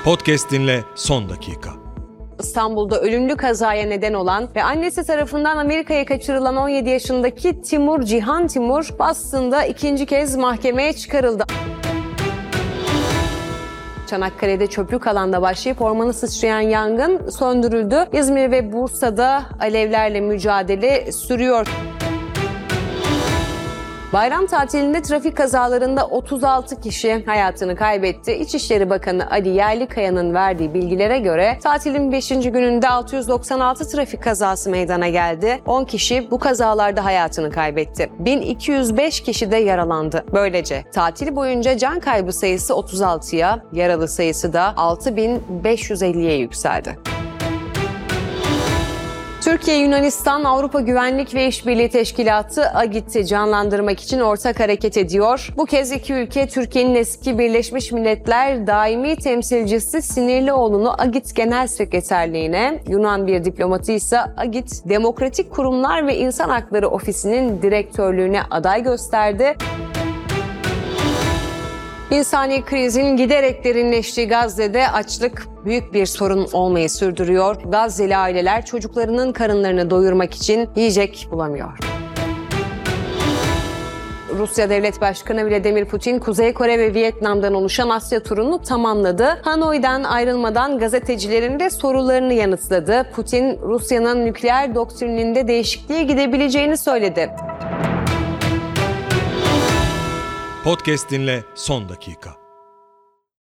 Podcast dinle son dakika. İstanbul'da ölümlü kazaya neden olan ve annesi tarafından Amerika'ya kaçırılan 17 yaşındaki Cihan Timur, Boston'da ikinci kez mahkemeye çıkarıldı. Çanakkale'de çöplük alanda başlayıp ormanı sıçrayan yangın söndürüldü. İzmir ve Bursa'da alevlerle mücadele sürüyor. Bayram tatilinde trafik kazalarında 36 kişi hayatını kaybetti. İçişleri Bakanı Ali Yerlikaya'nın verdiği bilgilere göre tatilin 5. gününde 696 trafik kazası meydana geldi. 10 kişi bu kazalarda hayatını kaybetti. 1205 kişi de yaralandı. Böylece tatil boyunca can kaybı sayısı 36'ya, yaralı sayısı da 6550'ye yükseldi. Türkiye-Yunanistan Avrupa Güvenlik ve İşbirliği Teşkilatı AGİT'i canlandırmak için ortak hareket ediyor. Bu kez iki ülke Türkiye'nin eski Birleşmiş Milletler daimi temsilcisi Sinirlioğlu'nu AGİT Genel Sekreterliğine, Yunan bir diplomatı ise AGİT Demokratik Kurumlar ve İnsan Hakları Ofisi'nin direktörlüğüne aday gösterdi. İnsani krizin giderek derinleştiği Gazze'de açlık büyük bir sorun olmayı sürdürüyor. Gazze'li aileler çocuklarının karınlarını doyurmak için yiyecek bulamıyor. Rusya Devlet Başkanı Vladimir Putin, Kuzey Kore ve Vietnam'dan oluşan Asya turunu tamamladı. Hanoi'den ayrılmadan gazetecilerin de sorularını yanıtladı. Putin, Rusya'nın nükleer doktrininde değişikliğe gidebileceğini söyledi. Podcast dinle son dakika.